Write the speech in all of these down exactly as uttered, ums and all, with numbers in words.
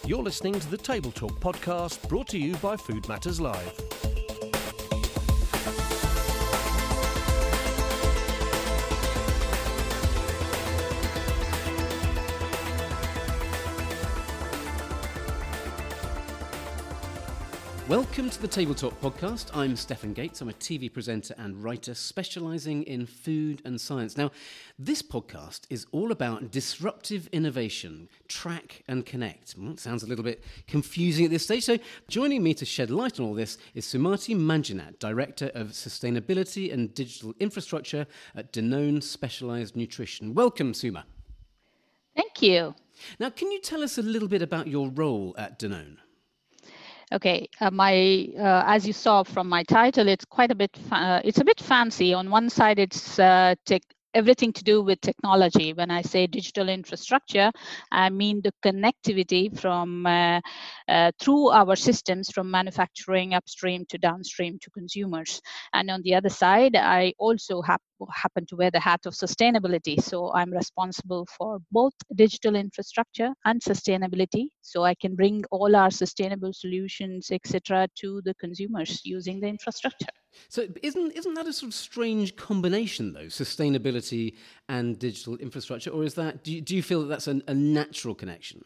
You're listening to the Table Talk podcast, brought to you by Food Matters Live. Welcome to the Table Talk podcast. I'm Stefan Gates. I'm a T V presenter and writer specialising in food and science. Now, this podcast is all about disruptive innovation, track and connect. Well, it sounds a little bit confusing at this stage. So joining me to shed light on all this is Sumati Manjunath, Director of Sustainability and Digital Infrastructure at Danone Specialised Nutrition. Welcome, Suma. Thank you. Now, can you tell us a little bit about your role at Danone? Okay, uh, my uh, as you saw from my title, it's quite a bit. Fa- uh, it's a bit fancy. On one side, it's uh, tech, everything to do with technology. When I say digital infrastructure, I mean the connectivity from uh, uh, through our systems from manufacturing upstream to downstream to consumers. And on the other side, I also have happen to wear the hat of sustainability. So I'm responsible for both digital infrastructure and sustainability. So I can bring all our sustainable solutions, et cetera, to the consumers using the infrastructure. So isn't isn't that a sort of strange combination, though, sustainability and digital infrastructure, or is that do you, do you feel that that's a, a natural connection?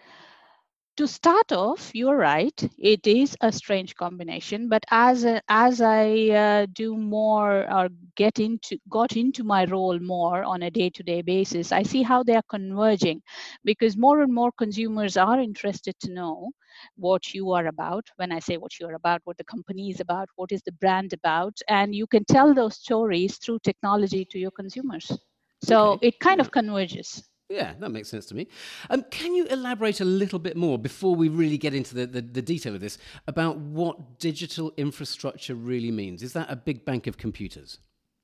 To start off, you're right. It is a strange combination, but as a, as I uh, do more or get into got into my role more on a day-to-day basis, I see how they are converging, because more and more consumers are interested to know what you are about. When I say what you're about, what the company is about, what is the brand about, and you can tell those stories through technology to your consumers. So Okay. it kind Yeah. of converges. Yeah, that makes sense to me. Um, can you elaborate a little bit more before we really get into the, the, the detail of this about what digital infrastructure really means? Is that a big bank of computers?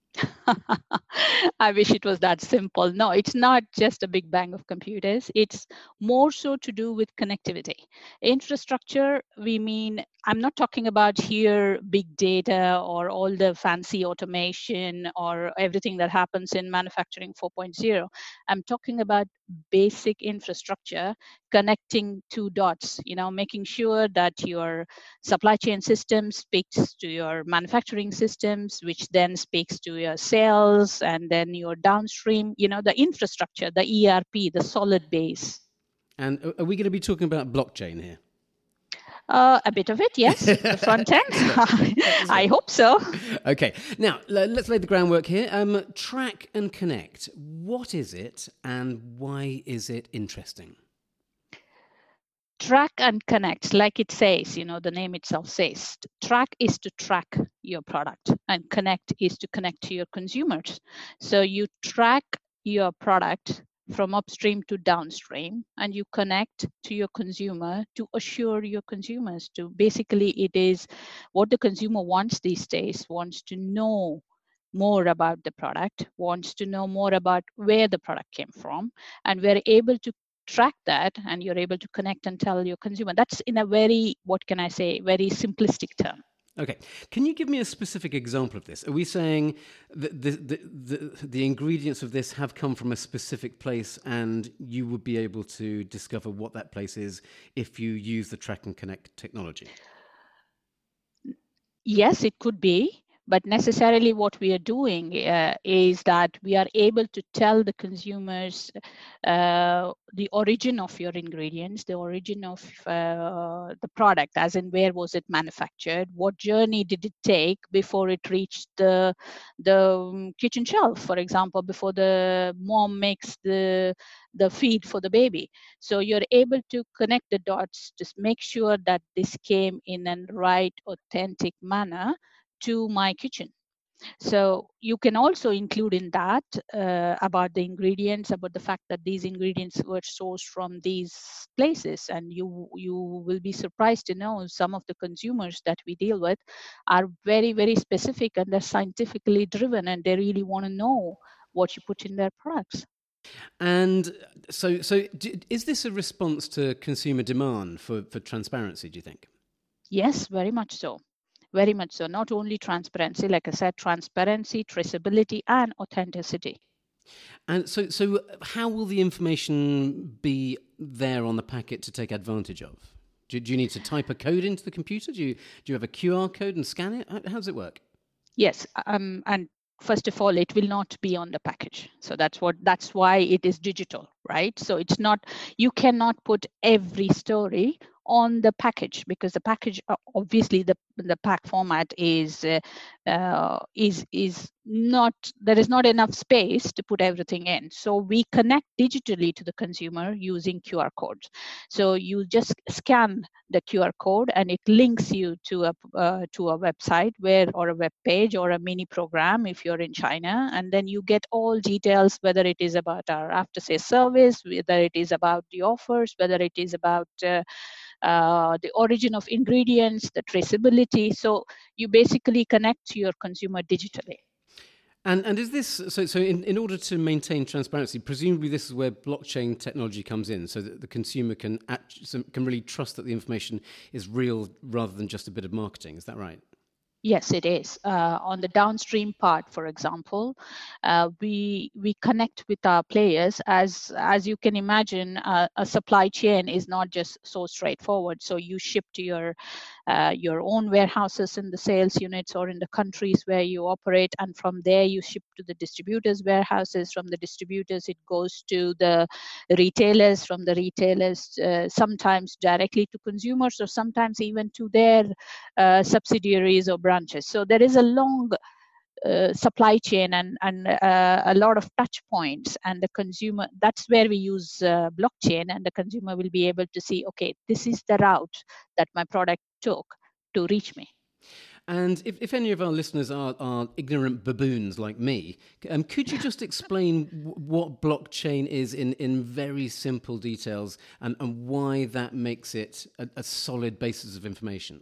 I wish it was that simple. No, it's not just a big bang of computers. It's more so to do with connectivity. Infrastructure, we mean, I'm not talking about here big data or all the fancy automation or everything that happens in manufacturing four point oh. I'm talking about basic infrastructure connecting two dots, you know, making sure that your supply chain system speaks to your manufacturing systems, which then speaks to your sales, and then your downstream, you know, the infrastructure, the E R P, the solid base. And are we going to be talking about blockchain here? Uh, a bit of it, yes. The front end. I hope so. Okay. Now, let's lay the groundwork here. Um, track and connect. What is it and why is it interesting? Track and connect, like it says, you know, the name itself says, track is to track your product and connect is to connect to your consumers. So you track your product from upstream to downstream and you connect to your consumer to assure your consumers to basically it is what the consumer wants these days, wants to know more about the product, wants to know more about where the product came from, and we're able to track that and you're able to connect and tell your consumer. That's in a very, what can I say, very simplistic term. Okay. Can you give me a specific example of this? Are we saying that the, the, the, the ingredients of this have come from a specific place and you would be able to discover what that place is if you use the track and connect technology? Yes, it could be. But necessarily what we are doing uh, is that we are able to tell the consumers uh, the origin of your ingredients, the origin of uh, the product, as in where was it manufactured, what journey did it take before it reached the, the kitchen shelf, for example, before the mom makes the, the feed for the baby. So you're able to connect the dots, just make sure that this came in a right, authentic manner to my kitchen. So you can also include in that uh, about the ingredients, about the fact that these ingredients were sourced from these places. And you you will be surprised to know some of the consumers that we deal with are very, very specific and they're scientifically driven and they really want to know what you put in their products. And so, so d- is this a response to consumer demand for, for transparency, do you think? Yes, very much so. Very much so. Not only transparency, like I said, transparency, traceability, and authenticity. And so, so how will the information be there on the packet to take advantage of? Do, do you need to type a code into the computer? Do you do you have a Q R code and scan it? How, how does it work? Yes, um, and first of all, it will not be on the package. So that's what that's why it is digital, right? So it's not, you cannot put every story on the package, because the package, obviously the the pack format is uh, uh, is is not, there is not enough space to put everything in. So we connect digitally to the consumer using Q R codes. So you just scan the Q R code and it links you to a uh, to a website where, or a web page or a mini program if you're in China, and then you get all details, whether it is about our after sales service, whether it is about the offers, whether it is about uh, uh, the origin of ingredients, the traceability. So you basically connect to your consumer digitally. And and is this so? So in, in order to maintain transparency, presumably this is where blockchain technology comes in, so that the consumer can act, can really trust that the information is real rather than just a bit of marketing. Is that right? Yes, it is. Uh, on the downstream part, for example, uh, we we connect with our players. As as you can imagine, uh, a supply chain is not just so straightforward. So you ship to your uh, your own warehouses in the sales units or in the countries where you operate, and from there you ship to the distributors' warehouses. From the distributors, it goes to the retailers. From the retailers, uh, sometimes directly to consumers, or sometimes even to their uh, subsidiaries or branches. So there is a long uh, supply chain and, and uh, a lot of touch points, and the consumer, that's where we use uh, blockchain, and the consumer will be able to see, okay, this is the route that my product took to reach me. And if, if any of our listeners are, are ignorant baboons like me, um, could you just explain w- what blockchain is in, in very simple details, and, and why that makes it a, a solid basis of information?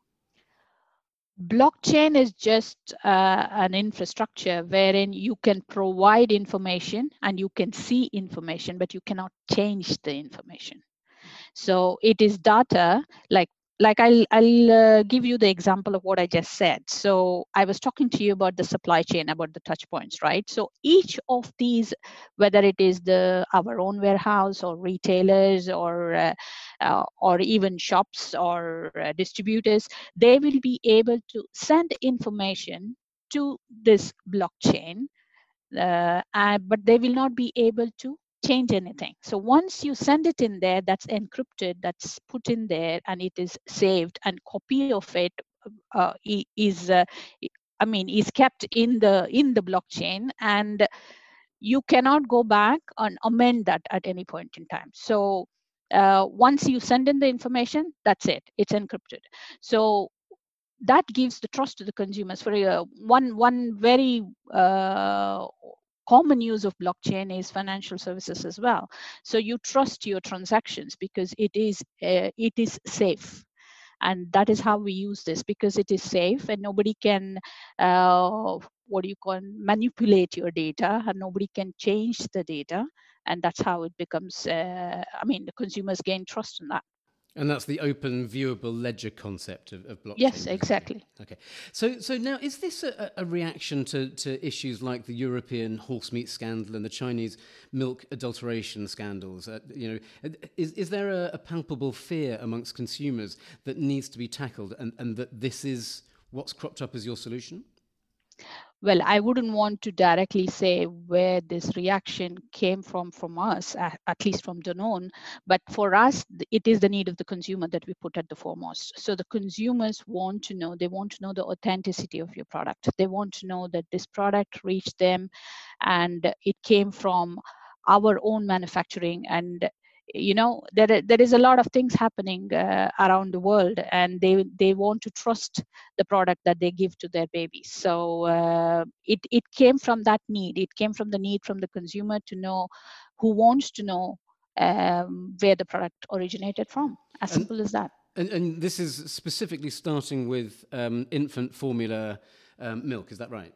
Blockchain is just uh, an infrastructure wherein you can provide information and you can see information, but you cannot change the information. So it is data, like like I'll, I'll uh, give you the example of what I just said. So I was talking to you about the supply chain, about the touch points, right? So each of these, whether it is the our own warehouse or retailers or uh, uh, or even shops or uh, distributors, they will be able to send information to this blockchain, uh, uh, but they will not be able to change anything. So once you send it in there, that's encrypted, that's put in there, and it is saved, and copy of it uh, is, uh, I mean, is kept in the in the blockchain, and you cannot go back and amend that at any point in time. So uh, once you send in the information, that's it, it's encrypted. So that gives the trust to the consumers. For uh, one one very uh, common use of blockchain is financial services as well. So you trust your transactions because it is uh, it is safe, and that is how we use this, because it is safe and nobody can uh, what do you call manipulate your data, and nobody can change the data, and that's how it becomes. Uh, I mean, the consumers gain trust in that. And that's the open, viewable ledger concept of, of blockchain. Yes, exactly. Basically. Okay. So, so now, is this a, a reaction to, to issues like the European horse meat scandal and the Chinese milk adulteration scandals? Uh, you know, is is there a, a palpable fear amongst consumers that needs to be tackled, and, and that this is what's cropped up as your solution? Well, I wouldn't want to directly say where this reaction came from from us, at least from Danone, but for us, it is the need of the consumer that we put at the foremost. So the consumers want to know, they want to know the authenticity of your product. They want to know that this product reached them and it came from our own manufacturing. And you know, there there is a lot of things happening uh, around the world, and they they want to trust the product that they give to their babies. So uh, it it came from that need. It came from the need from the consumer to know, who wants to know um, where the product originated from. As and, simple as that. And, and this is specifically starting with um, infant formula um, milk. Is that right?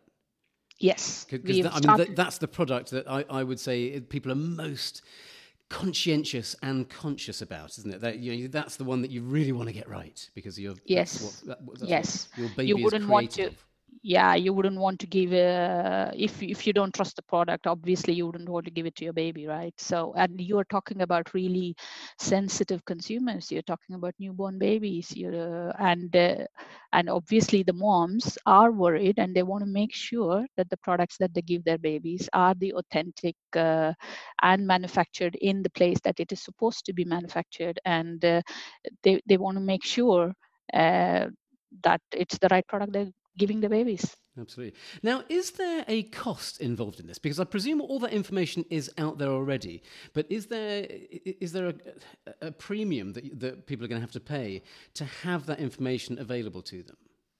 Yes. Because that, I mean, that, that's the product that I, I would say people are most conscientious and conscious about, isn't it? That, you know, that's the one that you really want to get right, because you're yes, that's what, that, that's yes. what your baby you wouldn't is want to. of. yeah, you wouldn't want to give a, if if you don't trust the product, obviously you wouldn't want to give it to your baby, right? So, and you are talking about really sensitive consumers. You're talking about newborn babies. You're, uh, and uh, and obviously the moms are worried, and they want to make sure that the products that they give their babies are the authentic uh, and manufactured in the place that it is supposed to be manufactured, and uh, they they want to make sure uh, that it's the right product they're giving the babies. Absolutely. Now, is there a cost involved in this? Because I presume all that information is out there already. But is there is there a, a premium that that people are going to have to pay to have that information available to them?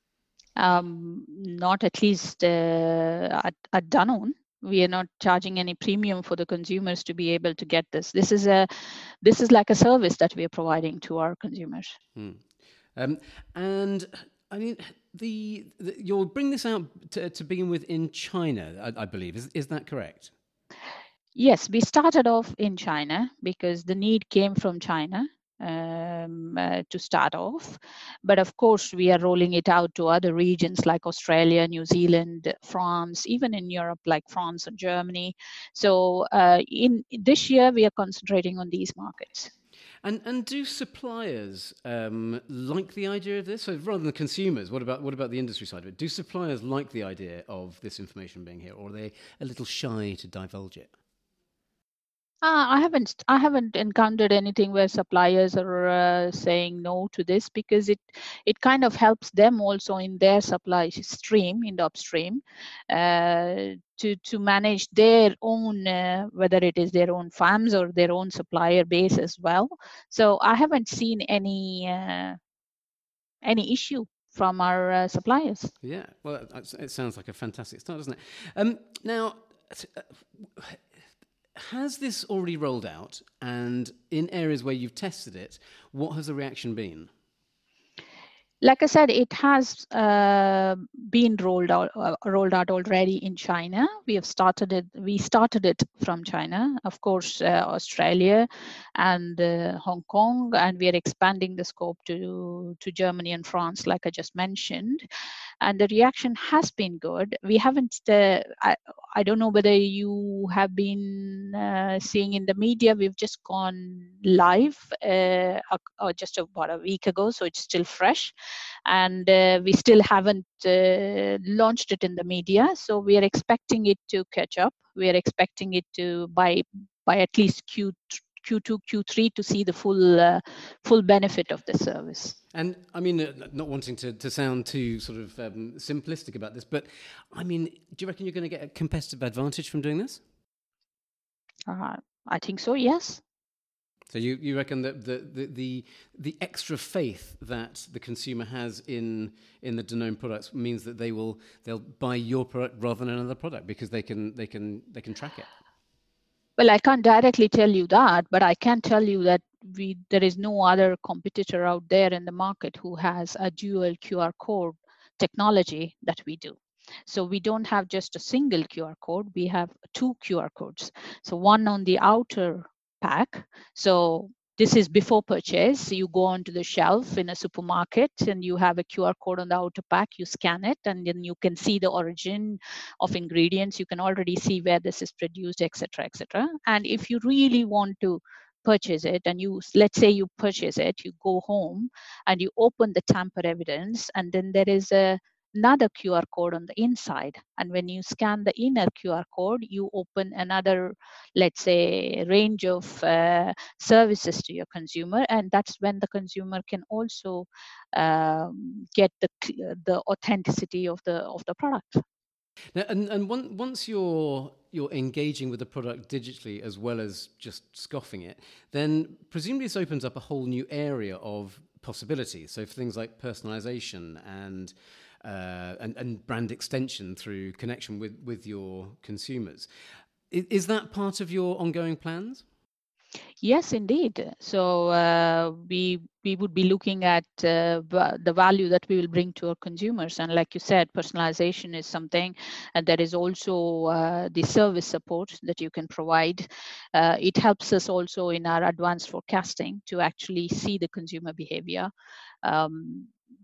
Um, not at least uh, at, at Danone. We are not charging any premium for the consumers to be able to get this. This is a this is like a service that we are providing to our consumers. Hmm. Um, and I mean, the, the you'll bring this out to, to begin with in China, I, I believe. Is is that correct? Yes, we started off in China because the need came from China um, uh, to start off. But of course, we are rolling it out to other regions like Australia, New Zealand, France, even in Europe like France and Germany. So uh, in this year, we are concentrating on these markets. And and do suppliers um, like the idea of this? So rather than the consumers, what about what about the industry side of it? Do suppliers like the idea of this information being here, or are they a little shy to divulge it? Uh, I haven't I haven't encountered anything where suppliers are uh, saying no to this, because it it kind of helps them also in their supply stream, in the upstream, uh, to to manage their own uh, whether it is their own farms or their own supplier base as well. So I haven't seen any uh, any issue from our uh, suppliers. Yeah, well, it sounds like a fantastic start, doesn't it? Um, now, has this already rolled out? And in areas where you've tested it, what has the reaction been? Like I said, it has uh, been rolled out uh, rolled out already in China. We have started it. We started it from China, of course, uh, Australia, and uh, Hong Kong, and we are expanding the scope to to Germany and France, like I just mentioned. And the reaction has been good. We haven't. Uh, I, I don't know whether you have been uh, seeing in the media. We've just gone live uh, uh, just about a week ago, so it's still fresh. And uh, we still haven't uh, launched it in the media, so we are expecting it to catch up. We are expecting it to by by at least Q Q2, Q three to see the full uh, full benefit of the service. And I mean, uh, not wanting to, to sound too sort of um, simplistic about this, but I mean, do you reckon you're going to get a competitive advantage from doing this? Uh, I think so, yes. So you, you reckon that the, the, the, the extra faith that the consumer has in in the Danone products means that they will they'll buy your product rather than another product because they can they can they can track it? Well, I can't directly tell you that, but I can tell you that we there is no other competitor out there in the market who has a dual Q R code technology that we do. So we don't have just a single Q R code, we have two Q R codes. So one on the outer pack. So this is before purchase. You go onto the shelf in a supermarket and you have a Q R code on the outer pack. You scan it and then you can see the origin of ingredients. You can already see where this is produced, et cetera, et cetera. And if you really want to purchase it and you, let's say you purchase it, you go home and you open the tamper evidence, and then there is a another Q R code on the inside. And when you scan the inner Q R code, you open another, let's say, range of uh, services to your consumer. And that's when the consumer can also um, get the, the authenticity of the, of the product. Now, and and one, once you're you're engaging with the product digitally as well as just scoffing it, then presumably this opens up a whole new area of possibilities. So for things like personalization and Uh, and, and brand extension through connection with, with your consumers. Is, is that part of your ongoing plans? Yes, indeed. So uh, we we would be looking at uh, the value that we will bring to our consumers, and like you said, personalization is something, and there is also uh, the service support that you can provide. Uh, it helps us also in our advanced forecasting to actually see the consumer behavior. Um,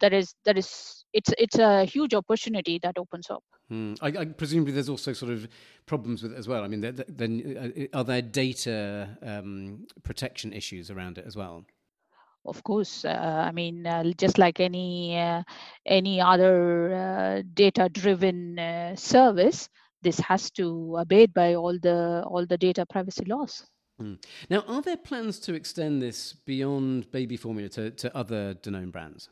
there is there is it's it's a huge opportunity that opens up. Hmm. I, I presumably there's also sort of problems with it as well. I mean, then are there data um, protection issues around it as well? Of course, uh, I mean, uh, just like any uh, any other uh, data-driven uh, service, this has to abide by all the all the data privacy laws. Mm. Now, are there plans to extend this beyond baby formula to, to other Danone brands?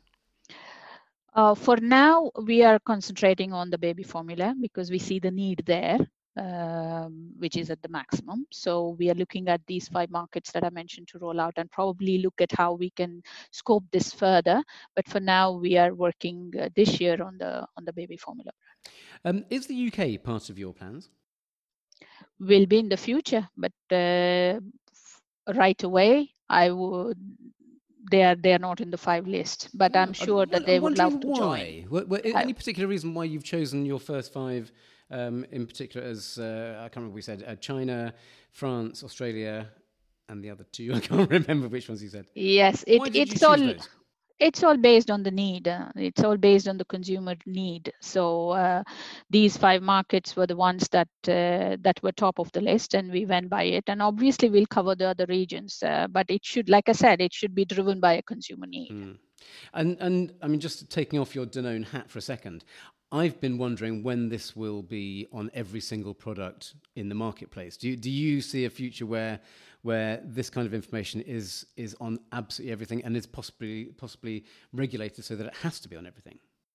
Uh, for now, we are concentrating on the baby formula because we see the need there. Um, which is at the maximum. So we are looking at these five markets that I mentioned to roll out and probably look at how we can scope this further. But for now, we are working uh, this year on the on the baby formula. Um, is the U K part of your plans? Will be in the future, but uh, right away, I would. They are they are not in the five list, but oh, I'm sure I'm, that they I'm would love to why. join. Were, were, any particular reason why you've chosen your first five? Um, in particular, as uh, I can't remember what we said, uh, China, France, Australia, and the other two. I can't remember which ones you said. Yes, it, it's all those? It's all based on the need. Uh, it's all based on the consumer need. So uh, these five markets were the ones that uh, that were top of the list, and we went by it. And obviously, we'll cover the other regions, uh, but it should, like I said, it should be driven by a consumer need. Mm. And and I mean, just taking off your Danone hat for a second. I've been wondering when this will be on every single product in the marketplace. Do you, do you see a future where where this kind of information is is on absolutely everything and is possibly possibly regulated so that it has to be on everything?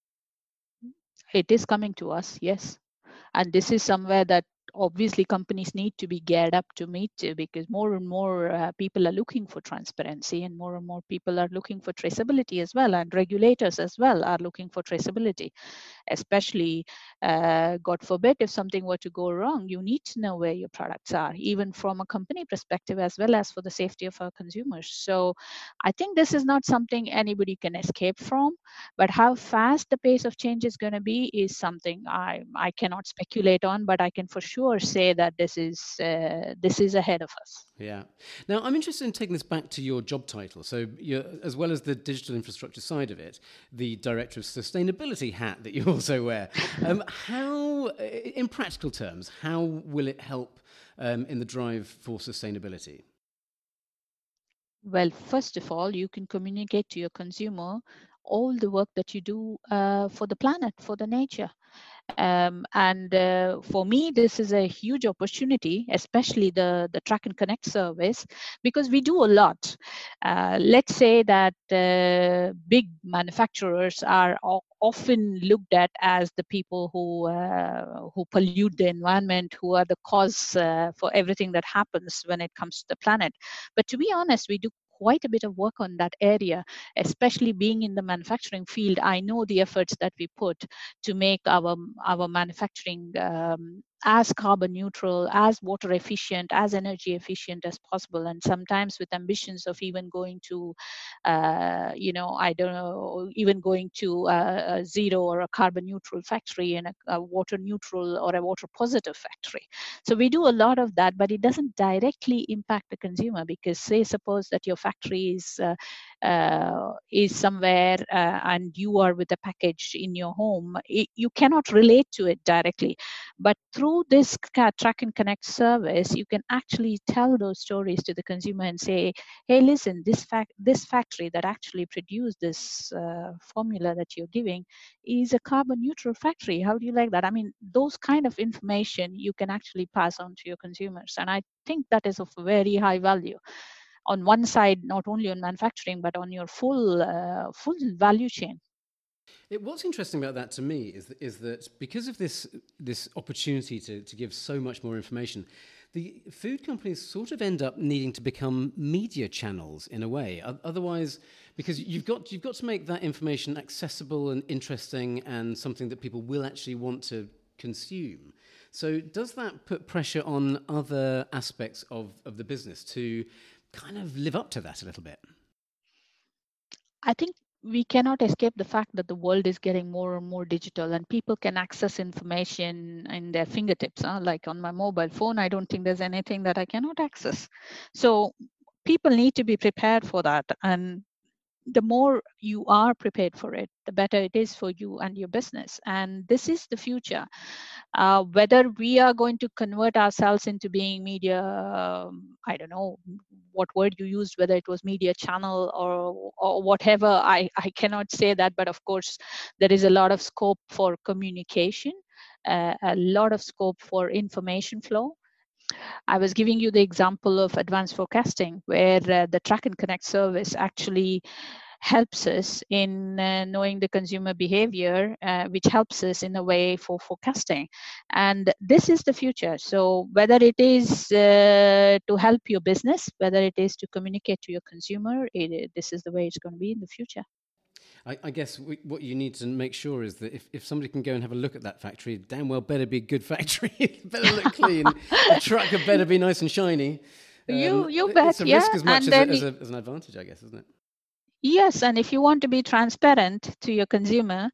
It is coming to us, yes. And this is somewhere that obviously companies need to be geared up to meet to, because more and more uh, people are looking for transparency, and more and more people are looking for traceability as well, and regulators as well are looking for traceability. Especially, uh, God forbid, if something were to go wrong, you need to know where your products are, even from a company perspective as well as for the safety of our consumers. So I think this is not something anybody can escape from, but how fast the pace of change is going to be is something I, I cannot speculate on, but I can for sure say that this is uh, this is ahead of us. Yeah. Now, I'm interested in taking this back to your job title. So, you're, as well as the digital infrastructure side of it, the Director of Sustainability hat that you also wear. Um, how, in practical terms, how will it help um, in the drive for sustainability? Well, first of all, you can communicate to your consumer all the work that you do uh, for the planet, for the nature. Um, and uh, for me, this is a huge opportunity, especially the, the Track and Connect service, because we do a lot. Uh, let's say that uh, big manufacturers are often looked at as the people who uh, who pollute the environment, who are the cause uh, for everything that happens when it comes to the planet. But to be honest, we do quite a bit of work on that area, especially being in the manufacturing field. I know the efforts that we put to make our our manufacturing um, as carbon neutral, as water efficient, as energy efficient as possible, and sometimes with ambitions of even going to, uh, you know, I don't know, even going to a, a zero or a carbon neutral factory and a, a water neutral or a water positive factory. So we do a lot of that, but it doesn't directly impact the consumer, because say suppose that your factory is uh, uh, is somewhere uh, and you are with a package in your home, it, you cannot relate to it directly. But through this Track and Connect service, you can actually tell those stories to the consumer and say, hey, listen, this fact, this factory that actually produced this uh, formula that you're giving is a carbon neutral factory. How do you like that? I mean, those kind of information you can actually pass on to your consumers. And I think that is of very high value. On one side, not only on manufacturing, but on your full uh, full value chain. It, what's interesting about that to me is that, is that because of this this opportunity to, to give so much more information, the food companies sort of end up needing to become media channels in a way. Otherwise, because you've got you've got to make that information accessible and interesting and something that people will actually want to consume. So does that put pressure on other aspects of, of the business to kind of live up to that a little bit? I think we cannot escape the fact that the world is getting more and more digital, and people can access information in their fingertips. Huh? Like on my mobile phone, I don't think there's anything that I cannot access. So people need to be prepared for that. And the more you are prepared for it, the better it is for you and your business. And this is the future. Uh, whether we are going to convert ourselves into being media, um, I don't know what word you used, whether it was media channel or, or whatever, I, I cannot say that. But of course, there is a lot of scope for communication, uh, a lot of scope for information flow. I was giving you the example of advanced forecasting, where uh, the Track and Connect service actually helps us in uh, knowing the consumer behavior, uh, which helps us in a way for forecasting. And this is the future. So whether it is uh, to help your business, whether it is to communicate to your consumer, it, this is the way it's going to be in the future. I, I guess we, what you need to make sure is that if, if somebody can go and have a look at that factory, damn well better be a good factory. It better look clean. The truck had better be nice and shiny. Um, you you bet, it's a yeah. risk as much and as, then a, as, a, as an advantage, I guess, isn't it? Yes, and if you want to be transparent to your consumer,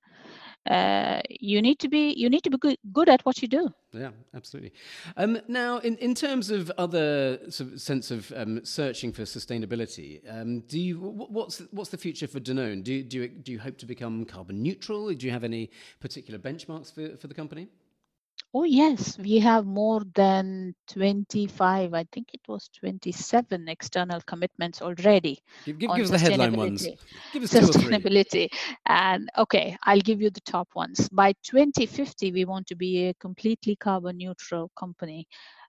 uh, you need to be you need to be good, good at what you do. Yeah, absolutely. Um, now, in, in terms of other sort of sense of um, searching for sustainability, um, do you what's what's the future for Danone? Do you, do you do you hope to become carbon neutral? Do you have any particular benchmarks for, for the company? Oh yes, we have more than twenty-five, I think it was twenty-seven external commitments already. Give, give, on give us the headline ones. Give us two or three. Sustainability. And okay, I'll give you the top ones. By twenty fifty, we want to be a completely carbon neutral company.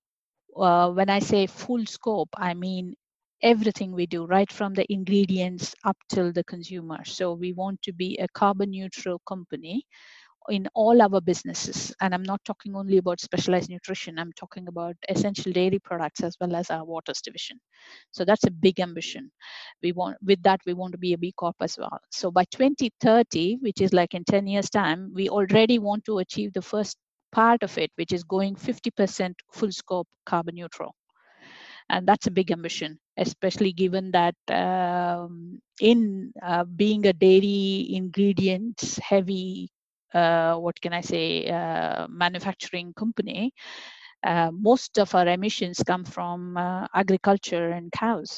Uh, when I say full scope, I mean everything we do, right from the ingredients up till the consumer. So we want to be a carbon neutral company in all our businesses. And I'm not talking only about specialized nutrition, I'm talking about essential dairy products as well as our waters division. So that's a big ambition. We want, with that, we want to be a B Corp as well. So by twenty thirty, which is like in ten years time, we already want to achieve the first part of it, which is going fifty percent full scope carbon neutral. And that's a big ambition, especially given that um, in uh, being a dairy ingredients heavy, uh, what can I say, uh, manufacturing company, uh, most of our emissions come from uh, agriculture and cows.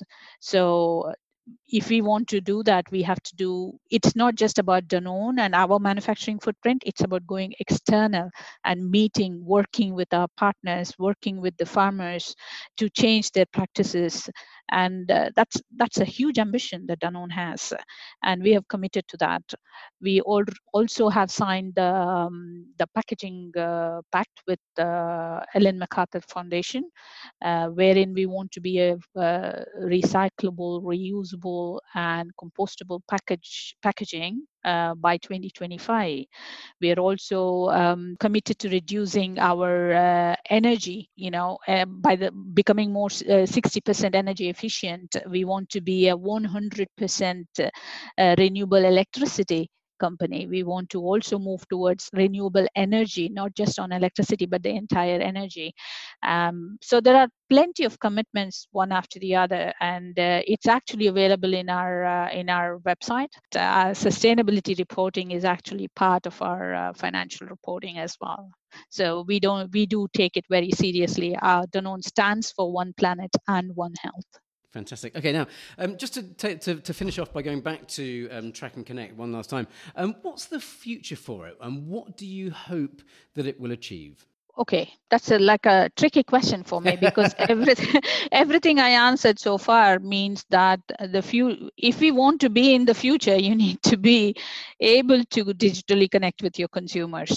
So if we want to do that, we have to do, it's not just about Danone and our manufacturing footprint, it's about going external and meeting, working with our partners, working with the farmers to change their practices. And uh, that's that's a huge ambition that Danone has, and we have committed to that. We all also have signed the, um, the packaging uh, pact with the Ellen MacArthur Foundation, uh, wherein we want to be a, a recyclable, reusable, and compostable package packaging uh, by twenty twenty-five. We are also um, committed to reducing our uh, energy, you know, uh, by the becoming more uh, sixty percent energy efficient. We want to be a one hundred percent uh, renewable electricity company. We want to also move towards renewable energy, not just on electricity, but the entire energy. Um, so there are plenty of commitments, one after the other, and uh, it's actually available in our uh, in our website. Uh, sustainability reporting is actually part of our uh, financial reporting as well. So we don't we do take it very seriously. Uh, Danone stands for One Planet and One Health. Fantastic. Okay, now, um, just to, t- to to finish off by going back to um, Track and Connect one last time, um, what's the future for it, and what do you hope that it will achieve? Okay, that's a, like a tricky question for me, because everything everything I answered so far means that the few if we want to be in the future, you need to be able to digitally connect with your consumers.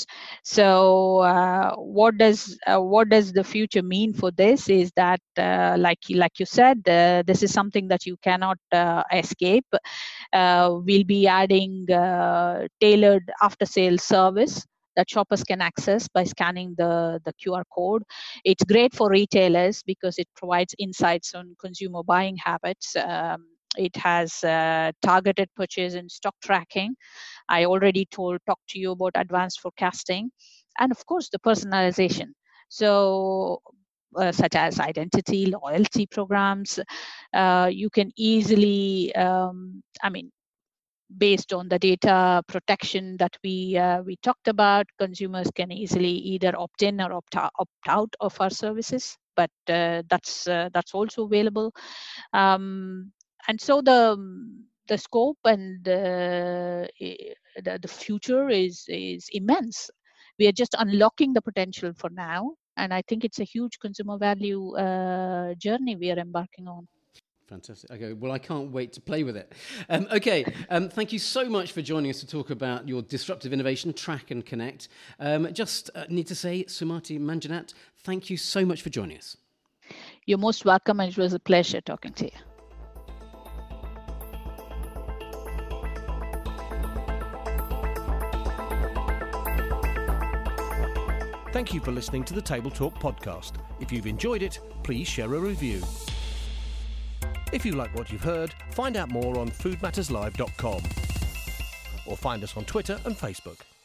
So uh, what does uh, what does the future mean for this is that uh, like like you said, uh, this is something that you cannot uh, escape. Uh, we'll be adding uh, tailored after sales service that shoppers can access by scanning the, the Q R code. It's great for retailers because it provides insights on consumer buying habits. Um, it has uh, targeted purchase and stock tracking. I already told, talked to you about advanced forecasting, and of course the personalization. So uh, such as identity, loyalty programs, uh, you can easily, um, I mean, based on the data protection that we uh, we talked about, consumers can easily either opt in or opt out, opt out of our services. But uh, that's uh, that's also available. Um, and so the the scope and uh, the, the future is is immense. We are just unlocking the potential for now, and I think it's a huge consumer value uh, journey we are embarking on. Fantastic. Okay, well, I can't wait to play with it. Um, okay, um, thank you so much for joining us to talk about your disruptive innovation, Track and Connect. Um, just uh, need to say, Sumati Manjunath, thank you so much for joining us. You're most welcome, and it was a pleasure talking to you. Thank you for listening to the Table Talk podcast. If you've enjoyed it, please share a review. If you like what you've heard, find out more on food matters live dot com or find us on Twitter and Facebook.